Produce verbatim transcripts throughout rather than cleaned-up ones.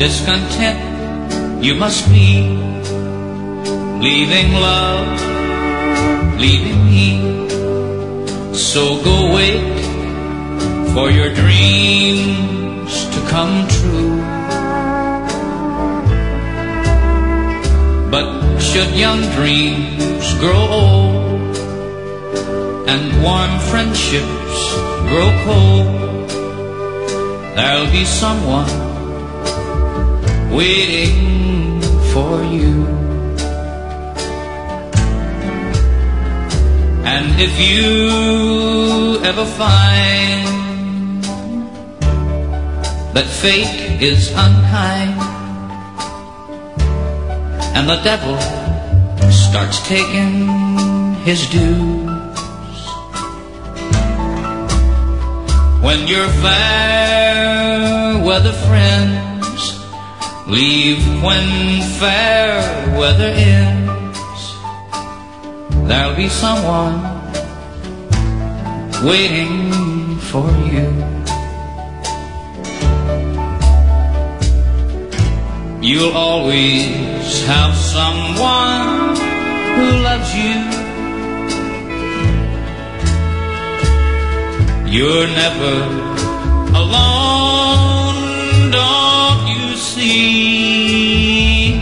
discontent you must be, leaving love, leaving me. So go wait for your dreams to come true. But should young dreams grow old and warm friendships grow cold, there'll be someone waiting for you. And if you ever find that fate is unkind and the devil starts taking his dues, when your fair weather friends leave when fair weather ends, there'll be someone waiting for you. You'll always have someone who loves you. You're never alone, don't you see?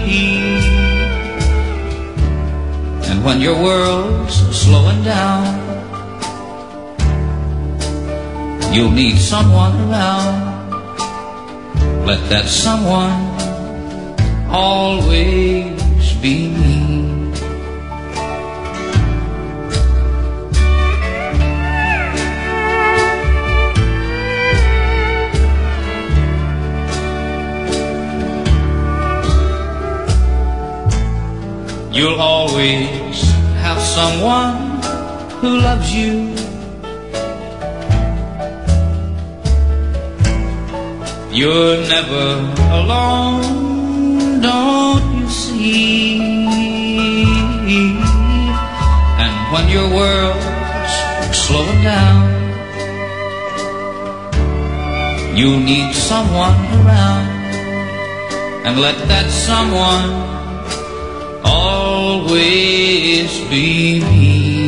And when your world's slowing down, you'll need someone around. Let that someone always be me. You'll always have someone who loves you. You're never alone, don't you see? And when your world's slowing down, you'll need someone around. And let that someone always be me.